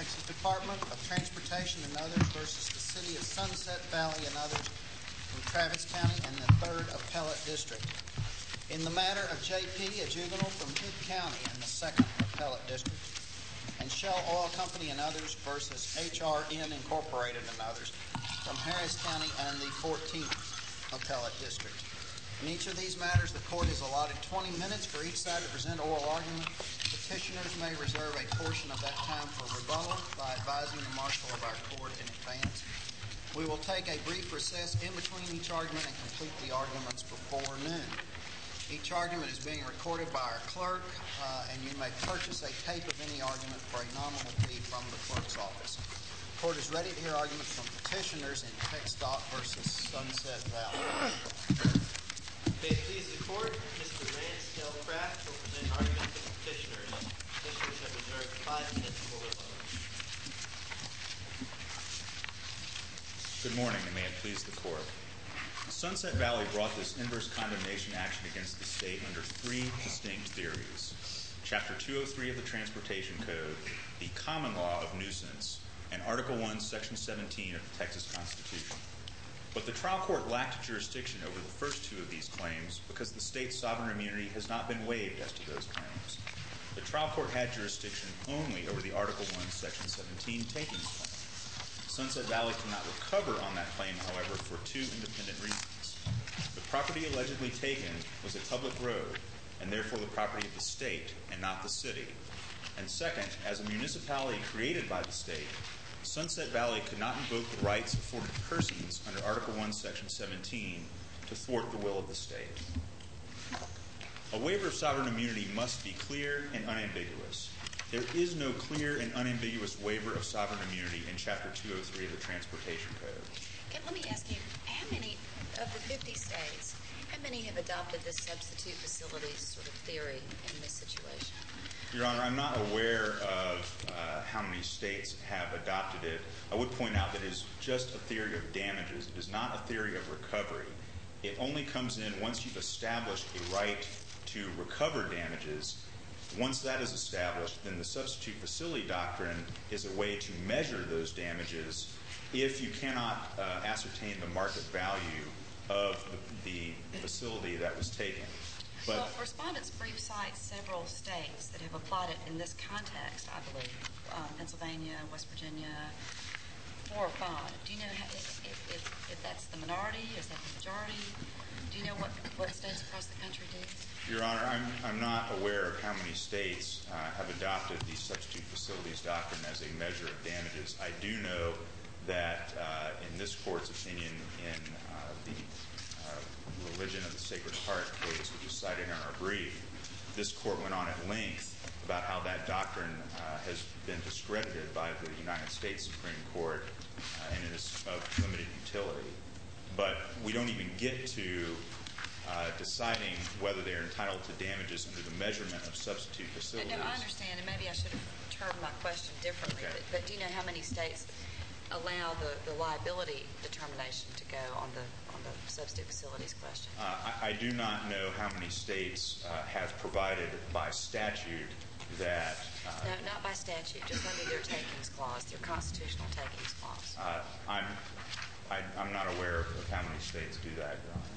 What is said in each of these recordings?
Texas Department of Transportation and others versus the City of Sunset Valley and others in Travis County and the 3rd Appellate District. In the matter of J.P., a juvenile from Hood County in the 2nd Appellate District, and Shell Oil Company and others versus HRN Incorporated and others from Harris County and the 14th Appellate District. In each of these matters, the court is allotted 20 minutes for each side to present oral argument. Petitioners may reserve a portion of that time for rebuttal by advising the marshal of our court in advance. We will take a brief recess in between each argument and complete the arguments before noon. Each argument is being recorded by our clerk, and you may purchase a tape of any argument for a nominal fee from the clerk's office. The court is ready to hear arguments from petitioners in TxDOT versus Sunset Valley. May it please the court, Mr. Lance L. Kraft will present arguments of petitioners. Petitioners have reserved 5 minutes for rebuttal. Good morning, and may it please the court. Sunset Valley brought this inverse condemnation action against the state under 3 distinct theories: Chapter 203 of the Transportation Code, the common law of nuisance, and Article 1, Section 17 of the Texas Constitution. But the trial court lacked jurisdiction over the first 2 of these claims because the state's sovereign immunity has not been waived as to those claims. The trial court had jurisdiction only over the Article 1, Section 17 takings claim. Sunset Valley cannot recover on that claim, however, for 2 independent reasons. The property allegedly taken was a public road, and therefore the property of the state and not the city. And second, as a municipality created by the state, Sunset Valley could not invoke the rights afforded persons under Article 1, Section 17 to thwart the will of the state. A waiver of sovereign immunity must be clear and unambiguous. There is no clear and unambiguous waiver of sovereign immunity in Chapter 203 of the Transportation Code. Okay, let me ask you, how many of the 50 states, how many have adopted this substitute facilities sort of theory in this situation? Your Honor, I'm not aware of how many states have adopted it. I would point out that it is just a theory of damages. It is not a theory of recovery. It only comes in once you've established a right to recover damages. Once that is established, then the substitute facility doctrine is a way to measure those damages if you cannot ascertain the market value of the facility that was taken. But well, respondents' brief cites several states that have applied it in this context, I believe. Pennsylvania, West Virginia, 4 or 5. Do you know if that's the minority? Is that the majority? Do you know what states across the country do? Your Honor, I'm not aware of how many states have adopted the substitute facilities doctrine as a measure of damages. I do know that in this court's opinion in the Religion of the Sacred Heart case, which is cited in our brief, this court went on at length about how that doctrine has been discredited by the United States Supreme Court and it is of limited utility. But we don't even get to deciding whether they're entitled to damages under the measurement of substitute facilities. No, I understand, and maybe I should have termed my question differently. Okay. But do you know how many states allow the liability determination to go on the substitute facilities question? I do not know how many states have provided by statute that... no, not by statute, just under their takings clause, their constitutional takings clause. I'm not aware of how many states do that, Your Honor.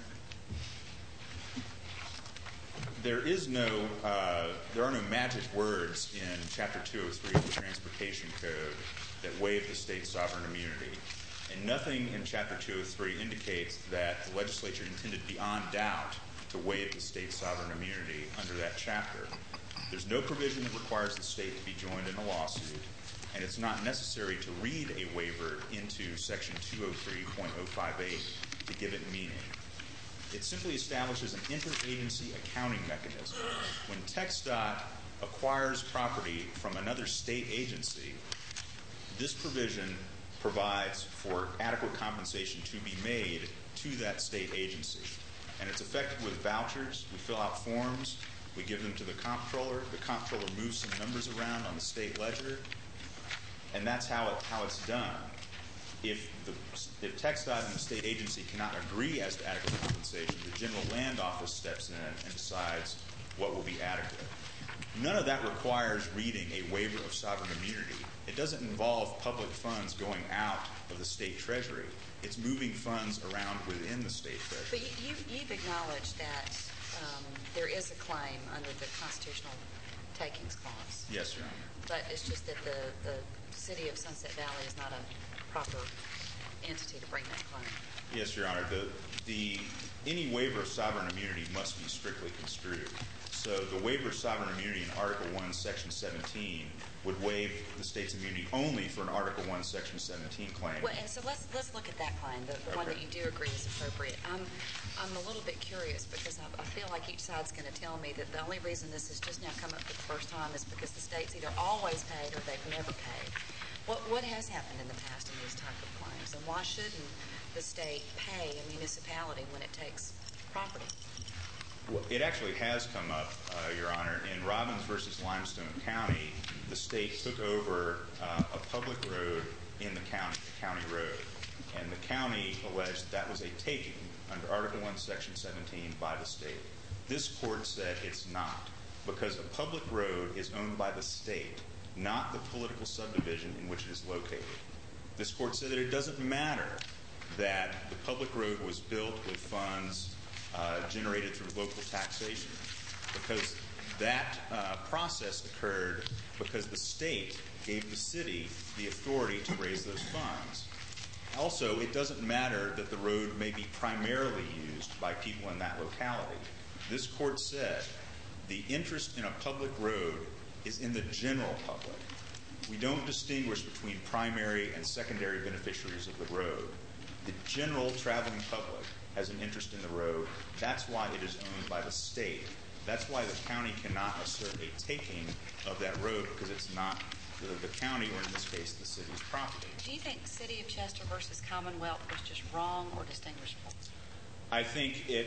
There are no magic words in Chapter 203 of the Transportation Code that waive the state's sovereign immunity. And nothing in Chapter 203 indicates that the legislature intended beyond doubt to waive the state's sovereign immunity under that chapter. There's no provision that requires the state to be joined in a lawsuit, and it's not necessary to read a waiver into Section 203.058 to give it meaning. It simply establishes an interagency accounting mechanism. When TxDOT acquires property from another state agency, this provision provides for adequate compensation to be made to that state agency. And it's effected with vouchers. We fill out forms. We give them to the comptroller. The comptroller moves some numbers around on the state ledger. And that's how it's done. If TxDOT and the state agency cannot agree as to adequate compensation, the General Land Office steps in and decides what will be adequate. None of that requires reading a waiver of sovereign immunity. It doesn't involve public funds going out of the state treasury. It's moving funds around within the state treasury. But you've acknowledged that there is a claim under the constitutional takings clause. Yes, Your Honor. But it's just that the city of Sunset Valley is not a proper entity to bring that claim. Yes, Your Honor. Any waiver of sovereign immunity must be strictly construed. So the waiver of sovereign immunity in Article 1, Section 17 would waive the state's immunity only for an Article 1, Section 17 claim. Well, and so let's look at that claim, the one that you do agree is appropriate. I'm a little bit curious because I feel like each side's going to tell me that the only reason this has just now come up for the first time is because the state's either always paid or they've never paid. What has happened in the past in these type of claims, and why shouldn't the state pay a municipality when it takes property? Well, it actually has come up, Your Honor. In Robbins versus Limestone County, the state took over a public road in the county road. And the county alleged that was a taking under Article 1, Section 17 by the state. This court said it's not, because a public road is owned by the state, not the political subdivision in which it is located. This court said that it doesn't matter that the public road was built with funds generated through local taxation, because that process occurred because the state gave the city the authority to raise those funds. Also, it doesn't matter that the road may be primarily used by people in that locality. This court said the interest in a public road is in the general public. We don't distinguish between primary and secondary beneficiaries of the road. The general traveling public has an interest in the road. That's why it is owned by the state. That's why the county cannot assert a taking of that road, because it's not the county, or in this case, the city's property. Do you think City of Chester versus Commonwealth was just wrong or distinguishable? I think it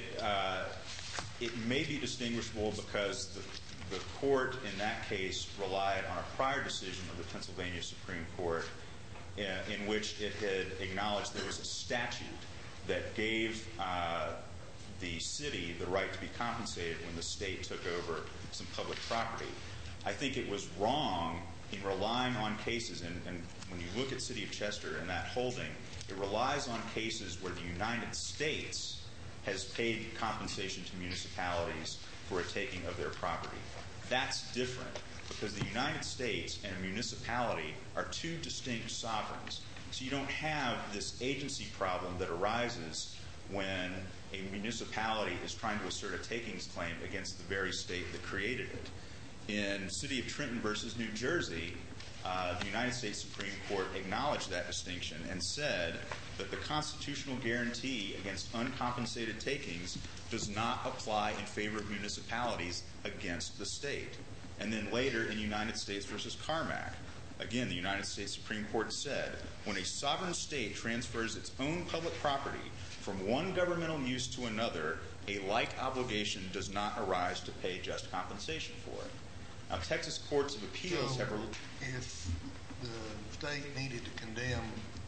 may be distinguishable because the court in that case relied on a prior decision of the Pennsylvania Supreme Court in which it had acknowledged there was a statute that gave the city the right to be compensated when the state took over some public property. I think it was wrong in relying on cases, and when you look at City of Chester and that holding, it relies on cases where the United States has paid compensation to municipalities for a taking of their property. That's different, because the United States and a municipality are two distinct sovereigns. So you don't have this agency problem that arises when a municipality is trying to assert a takings claim against the very state that created it. In City of Trenton versus New Jersey, the United States Supreme Court acknowledged that distinction and said that the constitutional guarantee against uncompensated takings does not apply in favor of municipalities against the state. And then later in United States versus Carmack, again, the United States Supreme Court said, when a sovereign state transfers its own public property from one governmental use to another, a like obligation does not arise to pay just compensation for it. Now, Texas courts of appeals have... If the state needed to condemn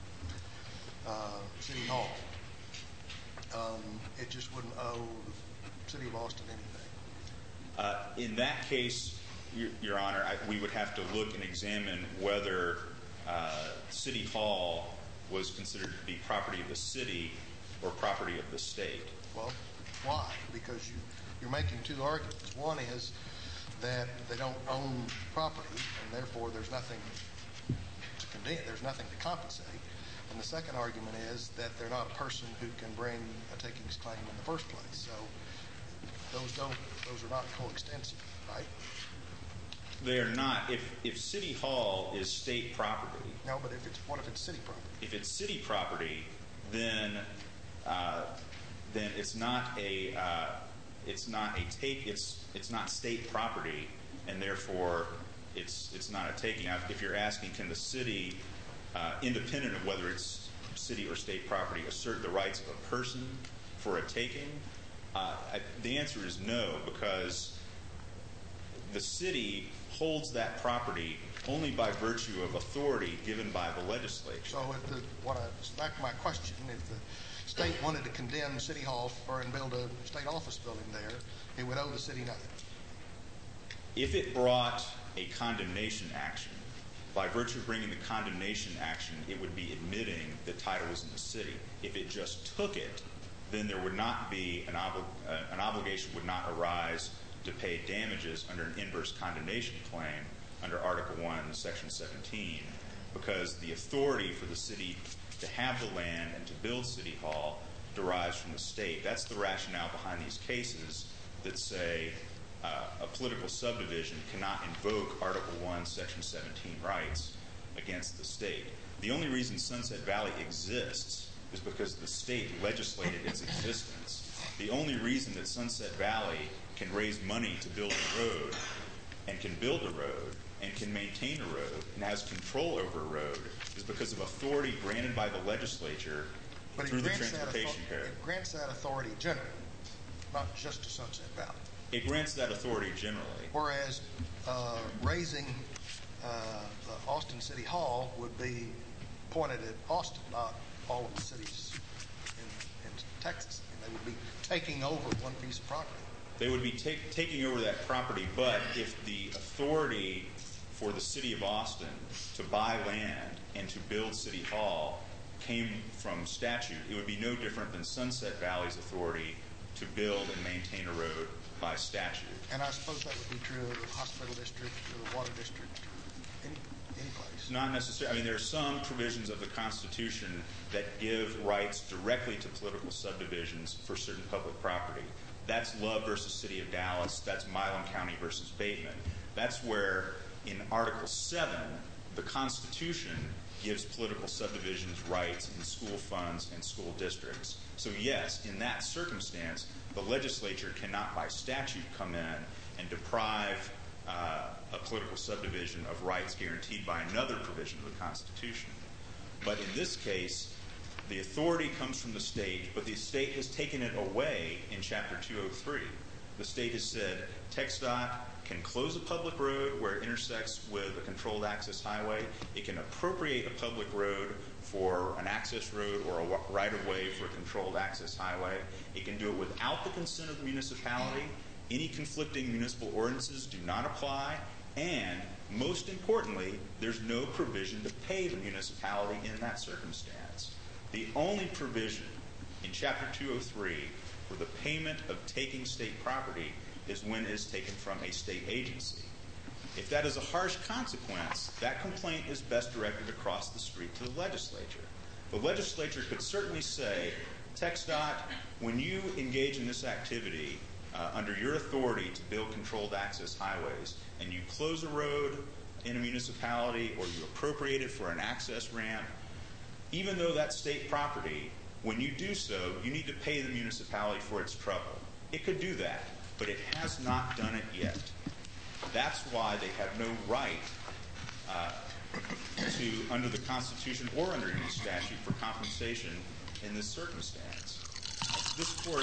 City Hall, it just wouldn't owe the City of Austin anything. In that case, Your Honor, we would have to look and examine whether City Hall was considered to be property of the city or property of the state. Well, why? Because you're making two arguments. One is that they don't own property, and therefore there's nothing to condemn, there's nothing to compensate. And the second argument is that they're not a person who can bring a takings claim in the first place. So those are not coextensive, right? They are not. If City Hall is state property. No, but what if it's city property? If it's city property, then it's not it's not state property, and therefore it's not a taking. If you're asking, can the city, independent of whether it's city or state property, assert the rights of a person for a taking? The answer is no, because the city holds that property only by virtue of authority given by the legislature. So back to my question, if the state wanted to condemn City Hall and build a state office building there, it would owe the city nothing. If it brought a condemnation action, by virtue of bringing the condemnation action, it would be admitting that title was in the city. If it just took it, then there would not be an obligation would not arise to pay damages under an inverse condemnation claim under Article 1, Section 17, because the authority for the city to have the land and to build City Hall derives from the state. That's the rationale behind these cases that say a political subdivision cannot invoke Article 1, Section 17 rights against the state. The only reason Sunset Valley exists is because the state legislated its existence. The only reason that Sunset Valley can raise money to build a road and can build a road and can maintain a road and has control over a road is because of authority granted by the legislature through the Transportation Code. It grants that authority generally, not just to Sunset Valley. It grants that authority generally. Whereas raising the Austin City Hall would be pointed at Austin, not all of the cities in Texas. And they would be taking over one piece of property. They would be taking over that property, but if the authority for the city of Austin to buy land and to build City Hall came from statute, it would be no different than Sunset Valley's authority to build and maintain a road by statute. And I suppose that would be true of the hospital district or the water district or any place. Not necessarily. I mean, there are some provisions of the Constitution that give rights directly to political subdivisions for certain public property. That's Love versus City of Dallas. That's Milam County versus Bateman. That's where in Article 7, the Constitution gives political subdivisions rights in school funds and school districts. So yes, in that circumstance, the legislature cannot by statute come in and deprive a political subdivision of rights guaranteed by another provision of the Constitution. But in this case, the authority comes from the state, but the state has taken it away in Chapter 203. The state has said TxDOT can close a public road where it intersects with a controlled access highway. It can appropriate a public road for an access road or a right-of-way for a controlled access highway. It can do it without the consent of the municipality. Any conflicting municipal ordinances do not apply. And most importantly, there's no provision to pay the municipality in that circumstance. The only provision in Chapter 203 for the payment of taking state property is when it is taken from a state agency. If that is a harsh consequence, that complaint is best directed across the street to the legislature. The legislature could certainly say, TxDOT, when you engage in this activity under your authority to build controlled access highways, and you close a road in a municipality or you appropriate it for an access ramp, even though that's state property, when you do so, you need to pay the municipality for its trouble. It could do that, but it has not done it yet. That's why they have no right to, under the Constitution or under any statute, for compensation in this circumstance. This court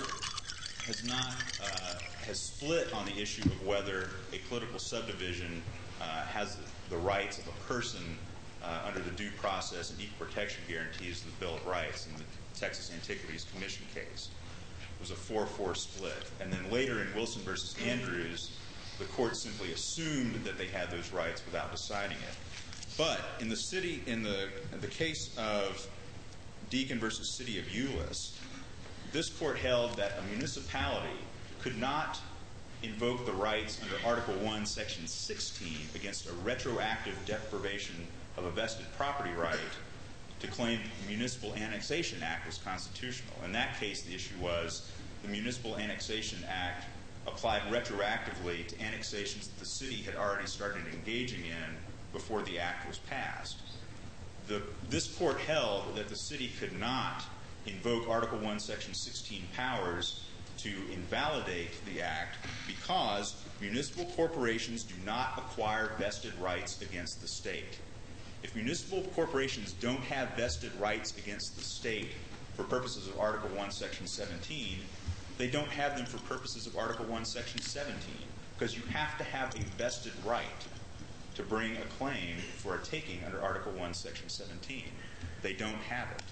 has split on the issue of whether a political subdivision has the rights of a person under the due process and equal protection guarantees of the Bill of Rights in the Texas Antiquities Commission case. It was a 4-4 split. And then later in Wilson versus Andrews, the court simply assumed that they had those rights without deciding it. But in the case of Deacon versus City of Euless, this court held that a municipality could not invoke the rights under Article 1, Section 16 against a retroactive deprivation of a vested property right to claim the Municipal Annexation Act was constitutional. In that case, the issue was the Municipal Annexation Act applied retroactively to annexations that the city had already started engaging in before the act was passed. This court held that the city could not invoke Article 1, Section 16 powers to invalidate the act because municipal corporations do not acquire vested rights against the state. If municipal corporations don't have vested rights against the state for purposes of Article 1, Section 17, they don't have them for purposes of Article 1, Section 17, because you have to have a vested right to bring a claim for a taking under Article 1, Section 17. They don't have it.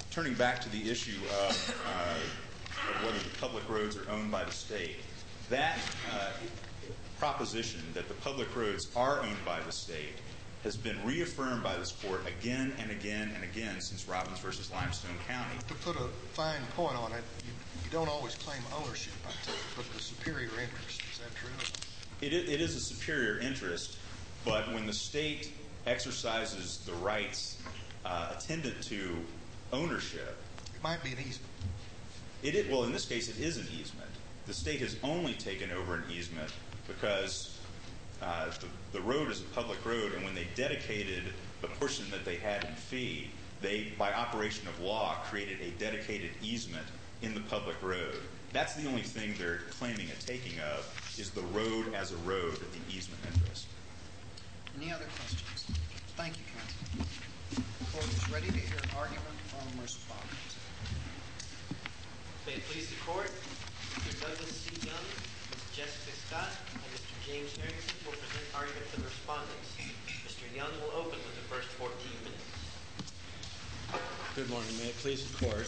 Turning back to the issue of whether the public roads are owned by the state, that proposition that the public roads are owned by the state has been reaffirmed by this court again and again and again since Robbins versus Limestone County. To put a fine point on it, you don't always claim ownership, I take it, but the superior interest. Is that true? It is a superior interest, but when the state exercises the rights attendant to ownership, it might be an easement. Well, in this case, it is an easement. The state has only taken over an easement because the road is a public road, and when they dedicated the portion that they had in fee, they, by operation of law, created a dedicated easement in the public road. That's the only thing they're claiming a taking of, is the road as a road, the easement interest. Any other questions? Thank you, counsel. The court is ready to hear an argument from respondents. May it please the court, Mr. Douglas C. Young, Ms. Jessica Scott, and Mr. James Harrington will present argument for the respondents. Mr. Young will open with the first 14 minutes. Good morning. May it please the court.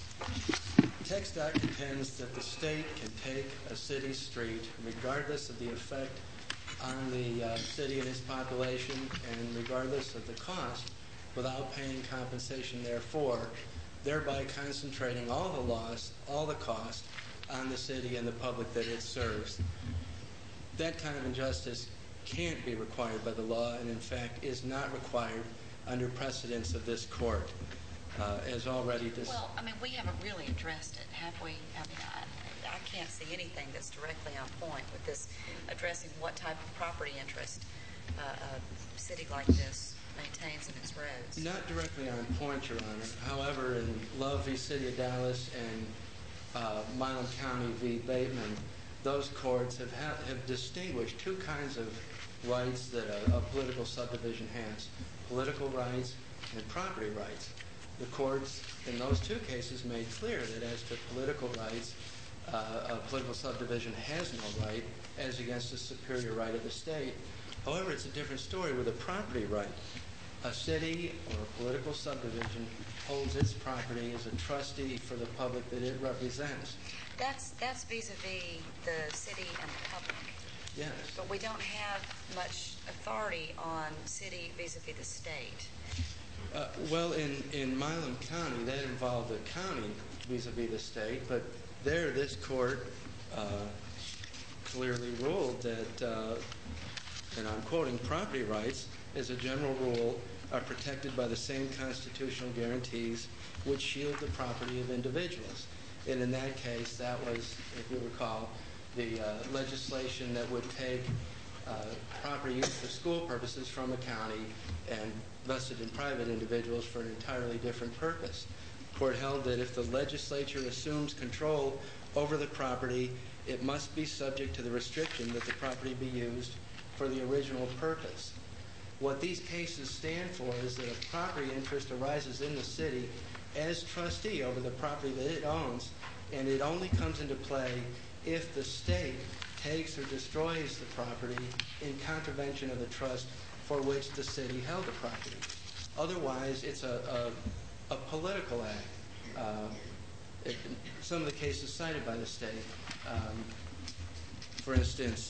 TxDOT contends that the state can take a city street, regardless of the effect on the city and its population, and regardless of the cost, without paying compensation therefore, thereby concentrating all the loss, all the cost, on the city and the public that it serves. That kind of injustice can't be required by the law, and in fact is not required under precedents of this court. As already Well, I mean, we haven't really addressed it, have we? I mean, I can't see anything that's directly on point with this addressing what type of property interest a city like this maintains in its roads. Not directly on point, Your Honor. However, in Love v. City of Dallas and Milam County v. Bateman, those courts have distinguished two kinds of rights that a political subdivision has: political rights and property rights. The courts in those two cases made clear that as to political rights, a political subdivision has no right as against a superior right of the state. However, it's a different story with a property right. A city or a political subdivision holds its property as a trustee for the public that it represents. That's vis-a-vis the city and the public. Yes. But we don't have much authority on city vis-a-vis the state. Well, in Milam County, that involved the county vis-a-vis the state, but there this court clearly ruled that, and I'm quoting, property rights, as a general rule, are protected by the same constitutional guarantees which shield the property of individuals. And in that case, that was, if you recall, the legislation that would take property used for school purposes from a county and vested in private individuals for an entirely different purpose. The court held that if the legislature assumes control over the property, it must be subject to the restriction that the property be used for the original purpose. What these cases stand for is that a property interest arises in the city as trustee over the property that it owns, and it only comes into play if the state takes or destroys the property in contravention of the trust for which the city held the property. Otherwise, it's a political act. Some of the cases cited by the state, for instance,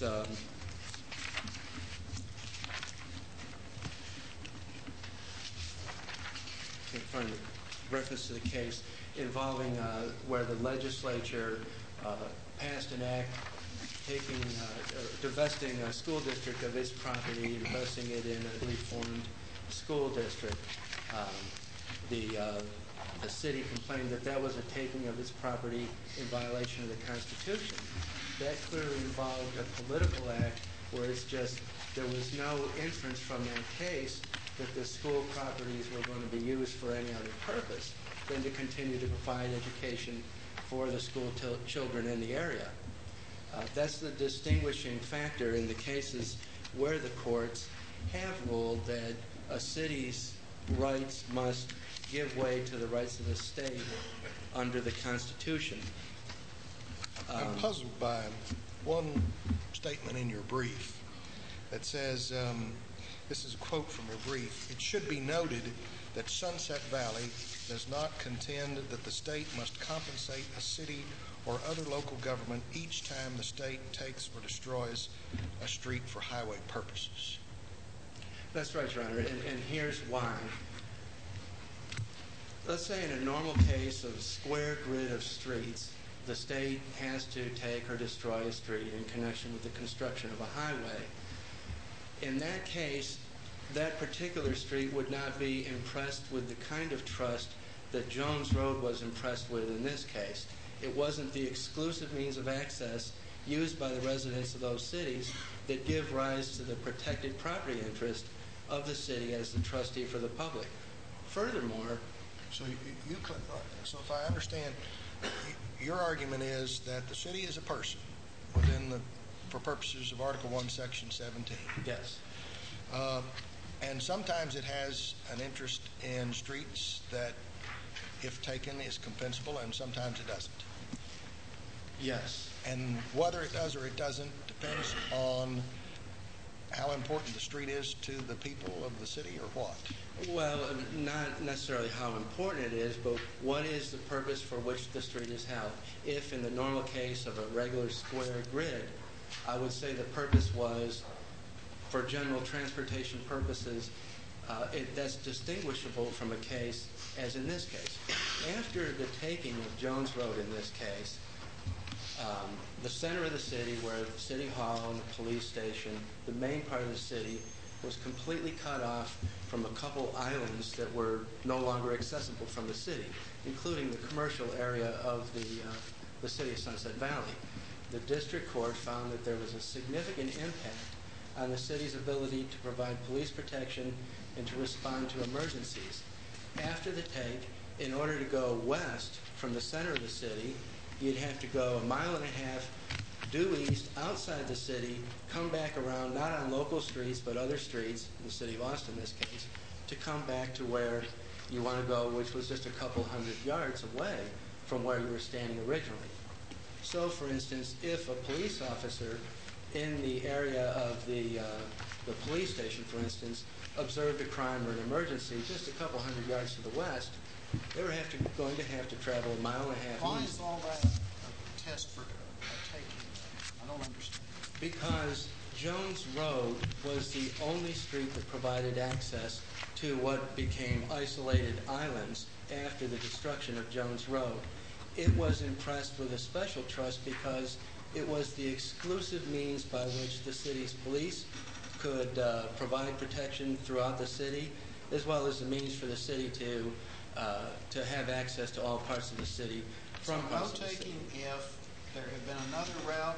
can't find a reference to the case involving where the legislature passed an act taking, divesting a school district of its property, investing it in a reformed school district. The city complained that that was a taking of its property in violation of the Constitution. That clearly involved a political act where it's just, there was no inference from that case that the school properties were going to be used for any other purpose than to continue to provide education for the school children in the area. That's the distinguishing factor in the cases where the courts have ruled that a city's rights must give way to the rights of the state under the Constitution. I'm puzzled by one statement in your brief that says this is a quote from your brief, "It should be noted that Sunset Valley does not contend that the state must compensate a city or other local government each time the state takes or destroys a street for highway purposes." That's right, Your Honor, and here's why. Let's say in a normal case of square grid of streets, the state has to take or destroy a street in connection with the construction of a highway. In that case, that particular street would not be impressed with the kind of trust that Jones Road was impressed with in this case. It wasn't the exclusive means of access used by the residents of those cities that give rise to the protected property interest of the city as the trustee for the public. Furthermore, So so if I understand, your argument is that the city is a person for purposes of Article 1, Section 17. yes, And sometimes it has an interest in streets that, if taken, is compensable, and sometimes it doesn't. yes. And whether it does or it doesn't depends on how important the street is to the people of the city, or what? Well, not necessarily how important it is, but what is the purpose for which the street is held? If in the normal case of a regular square grid, I would say the purpose was for general transportation purposes. That's distinguishable from a case as in this case. After the taking of Jones Road in this case, the center of the city, where the city hall and the police station, the main part of the city, was completely cut off from a couple islands that were no longer accessible from the city, including the commercial area of the city of Sunset Valley. The district court found that there was a significant impact on the city's ability to provide police protection and to respond to emergencies. After the take, in order to go west from the center of the city, you'd have to go 1.5 miles due east outside the city, come back around, not on local streets, but other streets, the city of Austin in this case, to come back to where you want to go, which was just a couple hundred yards away from where you were standing originally. So, for instance, if a police officer in the area of the police station, for instance, observed a crime or an emergency just a couple hundred yards to the west, they were going to have to travel 1.5 miles Why east. is all that a test for taking? I don't understand. Because Jones Road was the only street that provided access to what became isolated islands after the destruction of Jones Road. It was impressed with a special trust because it was the exclusive means by which the city's police could provide protection throughout the city, as well as the means for the city to have access to all parts of the city from parts of the city. No taking if there had been another route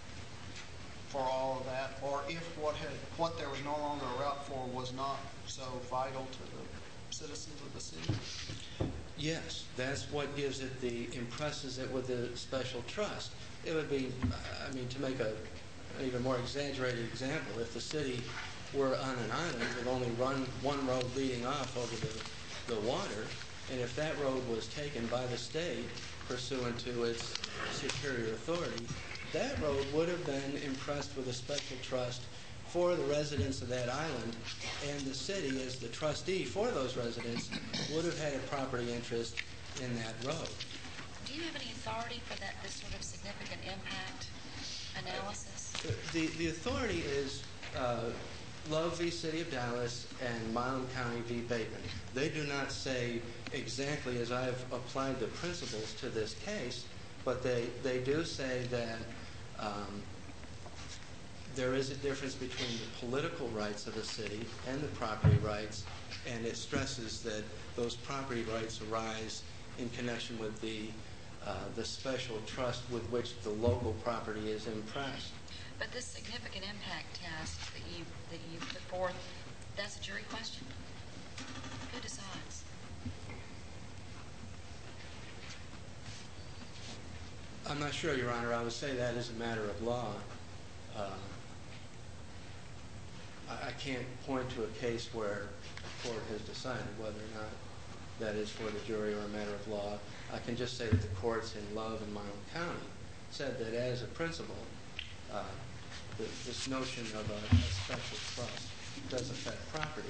for all of that, or if what there was no longer a route for was not so vital to the citizens of the city? Yes, that's what gives it impresses it with the special trust. It would be, to make an even more exaggerated example, if the city were on an island with only one road leading off over the water, and if that road was taken by the state pursuant to its superior authority, that road would have been impressed with a special trust for the residents of that island, and the city, as the trustee for those residents, would have had a property interest in that road. Do you have any authority for this sort of significant impact analysis? The authority is Love v. City of Dallas and Milam County v. Bateman. They do not say exactly as I've applied the principles to this case, but they do say that there is a difference between the political rights of the city and the property rights, and it stresses that those property rights arise in connection with the special trust with which the local property is impressed. But this significant impact test that you put forth, that's a jury question. Who decides? I'm not sure, Your Honor. I would say that is a matter of law. I can't point to a case where a court has decided whether or not that is for the jury or a matter of law. I can just say that the courts in Love and Milam County said that as a principle, this notion of a special trust does affect property.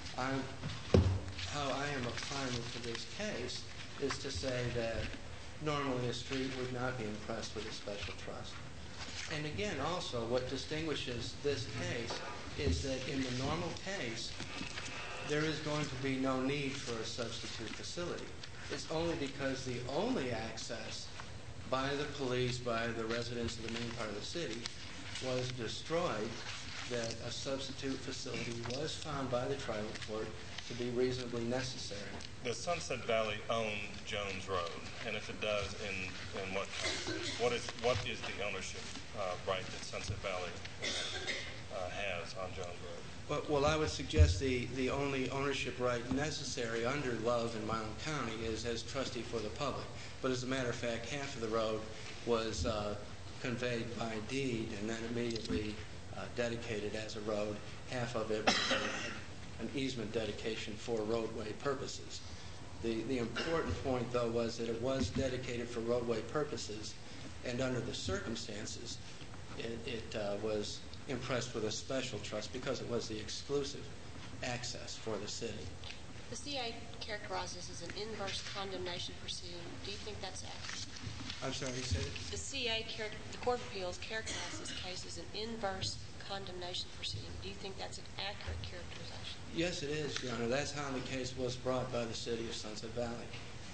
How I am applying it to this case is to say that normally a street would not be impressed with a special trust. And again, also, what distinguishes this case is that in the normal case, there is going to be no need for a substitute facility. It's only because the only access by the police, by the residents of the main part of the city, was destroyed that a substitute facility was found by the tribal court to be reasonably necessary. Does Sunset Valley own Jones Road? And if it does, in what context? What is the ownership right that Sunset Valley has on Jones Road? Well, I would suggest the only ownership right necessary under Love in Milam County is as trustee for the public. But as a matter of fact, half of the road was conveyed by deed and then immediately dedicated as a road. Half of it was an easement dedication for roadway purposes. The important point, though, was that it was dedicated for roadway purposes, and under the circumstances, it was impressed with a special trust because it was the exclusive access for the city. The CA characterizes as an inverse condemnation proceeding. Do you think that's accurate? I'm sorry, you said it? The Court of Appeals characterizes this case as an inverse condemnation proceeding. Do you think that's an accurate characterization? Yes, it is, Your Honor. That's how the case was brought by the city of Sunset Valley.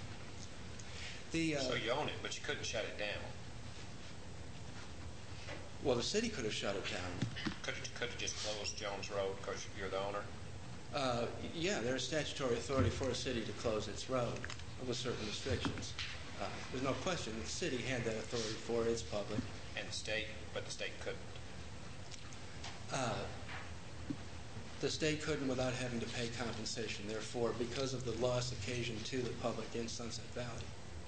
So you own it, but you couldn't shut it down. Well, the city could have shut it down. Could have just closed Jones Road because you're the owner? Yeah, there's statutory authority for a city to close its road with certain restrictions. There's no question that the city had that authority for its public. And the state, but the state couldn't? The state couldn't without having to pay compensation. Therefore, because of the loss occasioned to the public in Sunset Valley,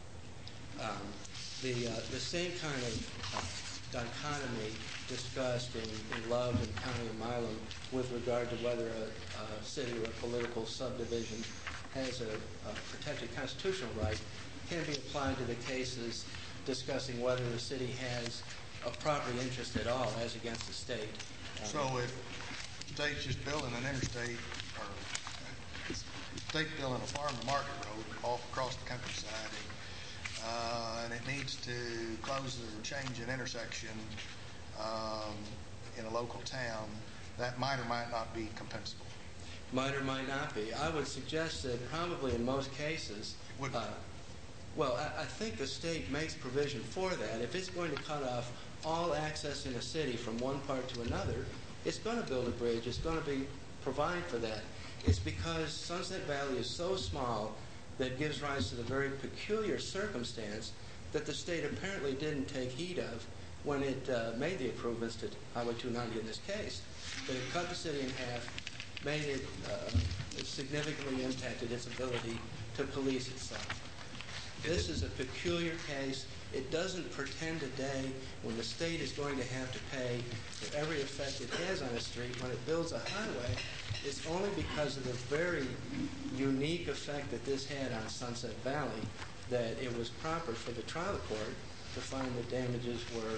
the same kind of dichotomy discussed in Love and County of Milam with regard to whether a city or a political subdivision has a protected constitutional right can be applied to the cases discussing whether the city has a property interest at all as against the state. So if the state's just building an interstate or state building a farm to market road off across the countryside and it needs to close or change an intersection in a local town, that might or might not be compensable. Might or might not be. I would suggest that probably in most cases, well, I think the state makes provision for that. If it's going to cut off all access in a city from one part to another, it's going to build a bridge. It's going to provide for that. It's because Sunset Valley is so small that it gives rise to the very peculiar circumstance that the state apparently didn't take heed of when it made the improvements to Highway 290 in this case. That it cut the city in half, made it significantly impacted its ability to police itself. This is a peculiar case. It doesn't pretend a day when the state is going to have to pay for every effect it has on a street when it builds a highway. It's only because of the very unique effect that this had on Sunset Valley that it was proper for the trial court to find that damages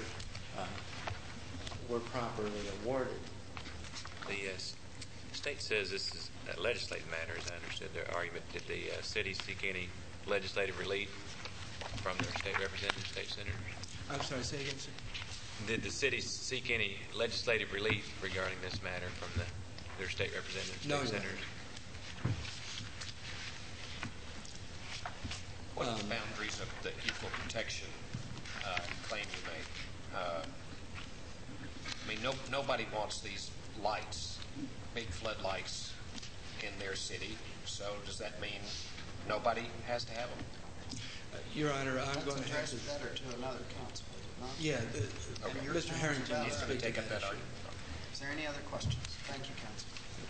were properly awarded. The state says this is a legislative matter, as I understood their argument. Did the city seek any legislative relief from their state representatives, state senators? I'm sorry, say again, sir? Did the city seek any legislative relief regarding this matter from their state representatives, No, state senators? What are the boundaries of the equal protection claim you make? I mean, nobody wants these lights, big floodlights in their city. So does that mean nobody has to have them? Your Honor, I'm going to have address to... it better to another counsel, is it not? Yeah, Mr. Harrington needs to Going speak to take to up that issue. argument? Is there any other questions? Thank you, counsel.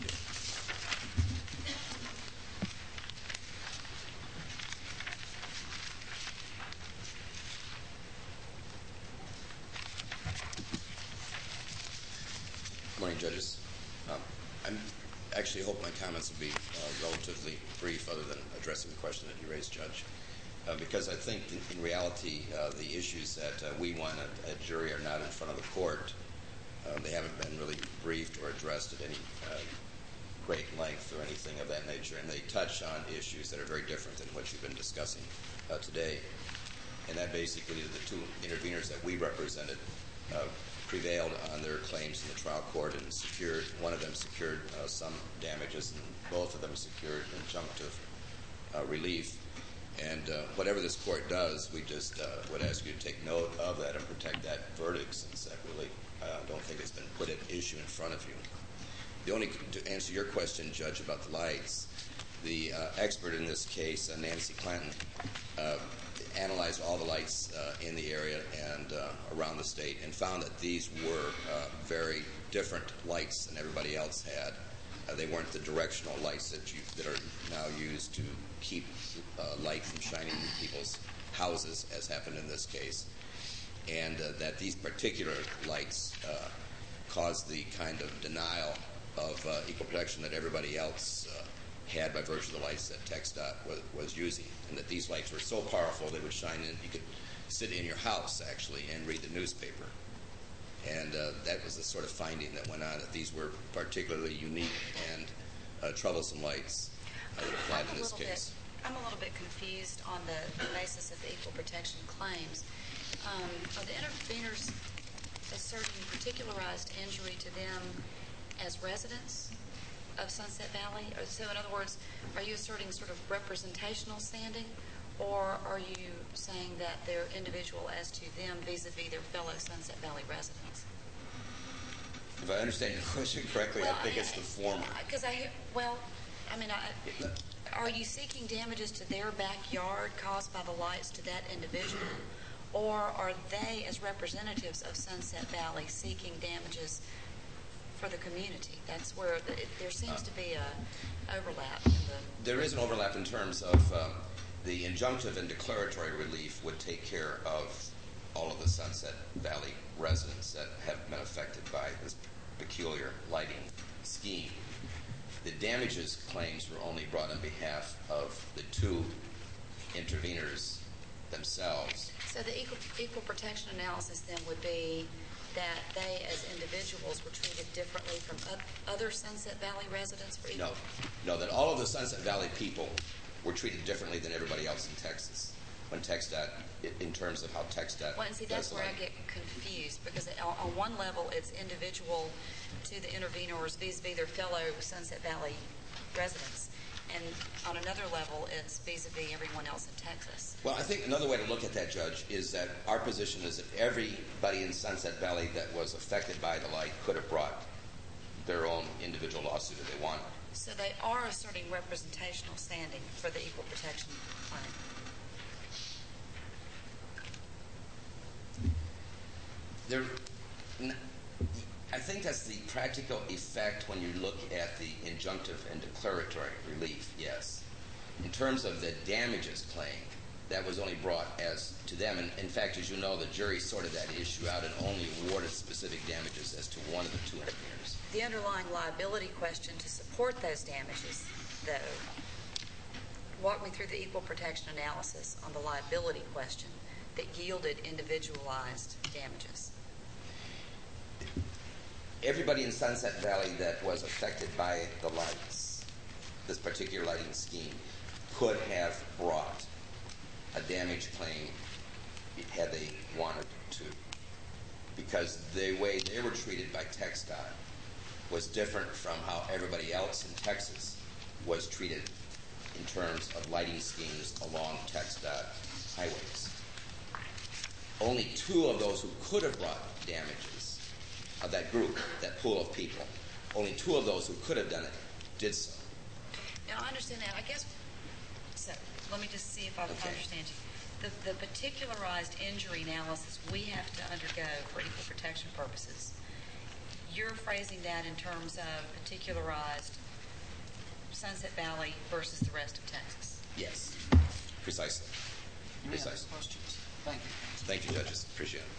Good morning, judges. I actually hope my comments will be relatively brief other than addressing the question that you raised, Judge, because I think in reality the issues that we want a jury are not in front of the court. They haven't been really briefed or addressed at any great length or anything of that nature, and they touch on issues that are very different than what you've been discussing today. And that basically the two interveners that we represented prevailed on their claims in the trial court and secured, one of them secured some damages, and both of them secured injunctive relief. And whatever this court does, we just would ask you to take note of that and protect that verdict, since that really don't think it's been put at issue in front of you. To answer your question, Judge, about the lights, the expert in this case, Nancy Clanton, analyzed all the lights in the area and around the state and found that these were very different lights than everybody else had. They weren't the directional lights that are now used to keep light from shining in people's houses, as happened in this case, and that these particular lights caused the kind of denial of equal protection that everybody else had by virtue of the lights that TxDOT was using, and that these lights were so powerful they would shine in. You could sit in your house, actually, and read the newspaper. And that was the sort of finding that went on, that these were particularly unique and troublesome lights that applied in this case. I'm a little bit confused on the basis of the equal protection claims. Are the interveners asserting particularized injury to them as residents of Sunset Valley? So in other words, are you asserting sort of representational standing, or are you saying that they're individual as to them vis-a-vis their fellow Sunset Valley residents? If I understand your question correctly, I think it's the former. Are you seeking damages to their backyard caused by the lights to that individual, or are they, as representatives of Sunset Valley, seeking damages for the community? That's where there seems to be an overlap. There is an overlap in terms of the injunctive and declaratory relief would take care of all of the Sunset Valley residents that have been affected by this peculiar lighting scheme. The damages claims were only brought on behalf of the two interveners themselves. So the equal protection analysis then would be that they, as individuals, were treated differently from other Sunset Valley residents? No, that all of the Sunset Valley people were treated differently than everybody else in Texas when TxDOT, in terms of how TxDOT. Well, and see, that's where I get confused, because on one level it's individual to the interveners vis-a-vis their fellow Sunset Valley residents, and on another level it's vis-a-vis everyone else in Texas. Well, I think another way to look at that, Judge, is that our position is that everybody in Sunset Valley that was affected by the light could have brought their own individual lawsuit if they wanted. So they are asserting representational standing for the equal protection claim. I think that's the practical effect when you look at the injunctive and declaratory relief, yes. In terms of the damages claim, that was only brought as to them. And in fact, as you know, the jury sorted that issue out and only awarded specific damages as to one of the two interveners. The underlying liability question to support those damages, though, walk me through the equal protection analysis on the liability question that yielded individualized damages. Everybody in Sunset Valley that was affected by the lights, this particular lighting scheme, could have brought a damage claim had they wanted to, because the way they were treated by TxDOT was different from how everybody else in Texas was treated in terms of lighting schemes along TxDOT highways. Only two of those who could have brought damages of that group, that pool of people, only two of those who could have done it did so. Now, I understand that. I guess, so let me just see if I understand you. The particularized injury analysis we have to undergo for equal protection purposes, you're phrasing that in terms of particularized Sunset Valley versus the rest of Texas. Yes, precisely. Any other questions? Thank you. Thank you, judges. Appreciate it.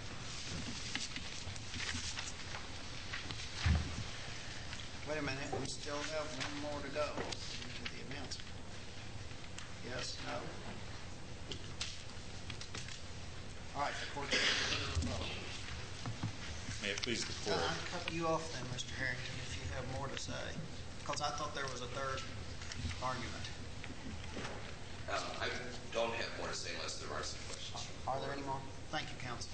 Wait a minute, we still have one more to go. The announcement. Yes, no? All right, the court will consider a vote. May it please the court. I'll cut you off then, Mr. Harrington, if you have more to say? Because I thought there was a third argument. I don't have more to say unless there are some questions. Are there any more? Thank you, counsel.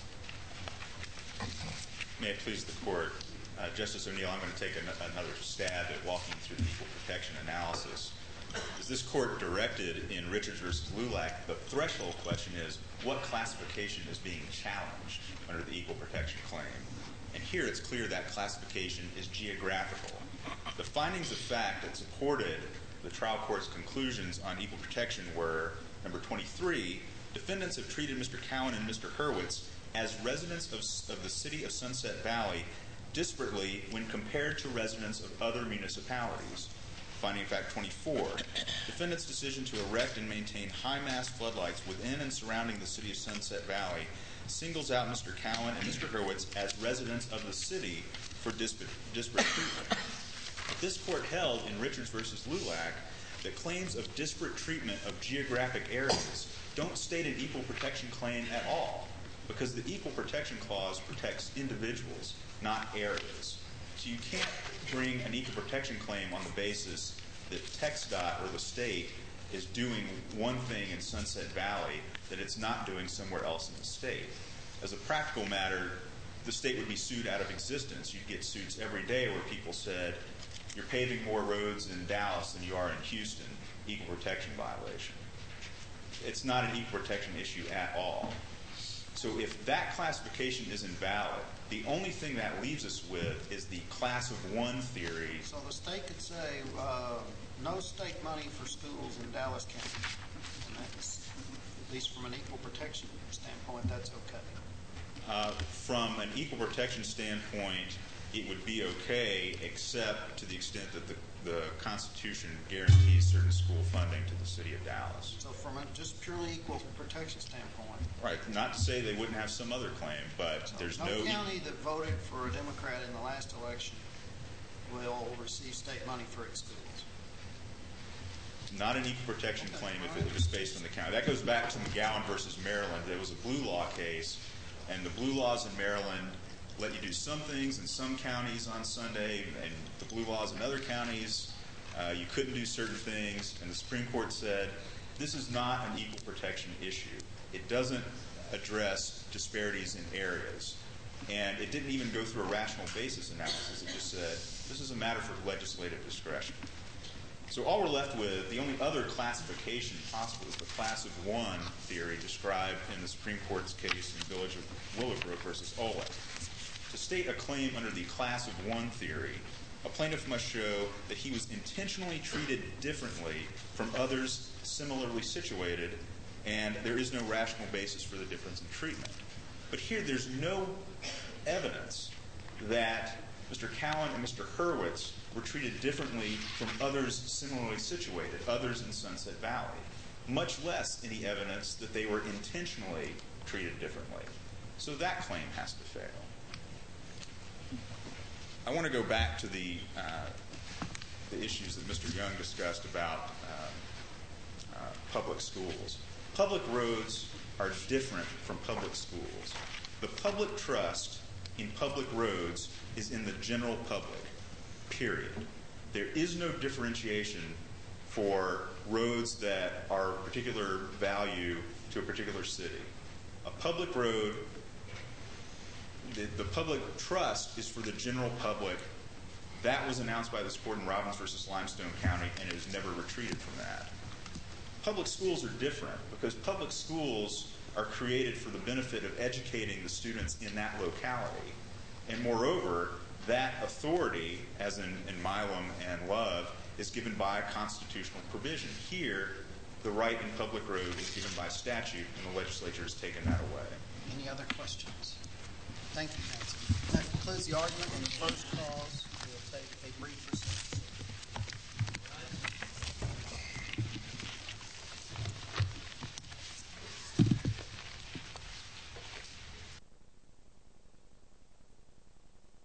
May it please the court. Justice O'Neill, I'm going to take another stab at walking through the equal protection analysis. As this court directed in Richards v. Lulac, the threshold question is, what classification is being challenged under the equal protection claim? And here it's clear that classification is geographical. The findings of fact that supported the trial court's conclusions on equal protection were, number 23, defendants have treated Mr. Cowan and Mr. Hurwitz as residents of the city of Sunset Valley disparately when compared to residents of other municipalities. Finding of fact 24, defendants' decision to erect and maintain high-mast floodlights within and surrounding the city of Sunset Valley singles out Mr. Cowan and Mr. Hurwitz as residents of the city for disparate treatment. This court held in Richards v. Lulac that claims of disparate treatment of geographic areas don't state an equal protection claim at all, because the Equal Protection Clause protects individuals, not areas. So you can't bring an equal protection claim on the basis that TxDOT or the state is doing one thing in Sunset Valley that it's not doing somewhere else in the state. As a practical matter, the state would be sued out of existence. You'd get suits every day where people said, you're paving more roads in Dallas than you are in Houston, equal protection violation. It's not an equal protection issue at all. So if that classification is invalid, the only thing that leaves us with is the class of one theory. So the state could say no state money for schools in Dallas County. And that's, at least from an equal protection standpoint, that's okay. From an equal protection standpoint, it would be okay, except to the extent that the Constitution guarantees certain school funding to the city of Dallas. So from a just purely equal protection standpoint. Right. Not to say they wouldn't have some other claim, but so there's no county that voted for a Democrat in the last election will receive state money for its schools. Not an equal protection claim if it was based on the county. That goes back to McGowan versus Maryland. There was a blue law case, and the blue laws in Maryland let you do some things in some counties on Sunday, and the blue laws in other counties, you couldn't do certain things. And the Supreme Court said, this is not an equal protection issue. It doesn't address disparities in areas. And it didn't even go through a rational basis analysis. It just said, this is a matter for legislative discretion. So all we're left with, the only other classification possible is the class of one theory described in the Supreme Court's case in the Village of Willowbrook versus Olek. To state a claim under the class of one theory, a plaintiff must show that he was intentionally treated differently from others similarly situated, and there is no rational basis for the difference in treatment. But here there's no evidence that Mr. Cowan and Mr. Hurwitz were treated differently from others similarly situated, others in Sunset Valley, much less any evidence that they were intentionally treated differently. So that claim has to fail. I want to go back to the issues that Mr. Young discussed about public schools. Public roads are different from public schools. The public trust in public roads is in the general public, period. There is no differentiation for roads that are of particular value to a particular city. A public road, the public trust is for the general public. That was announced by this court in Robbins versus Limestone County, and it was never retreated from that. Public schools are different because public schools are created for the benefit of educating the students in that locality. And moreover, that authority, as in Milam and Love, is given by constitutional provision. Here, the right in public road is given by statute, and the legislature has taken that away. Any other questions? Thank you, counsel. That concludes the argument on the first cause. We'll take a brief recess.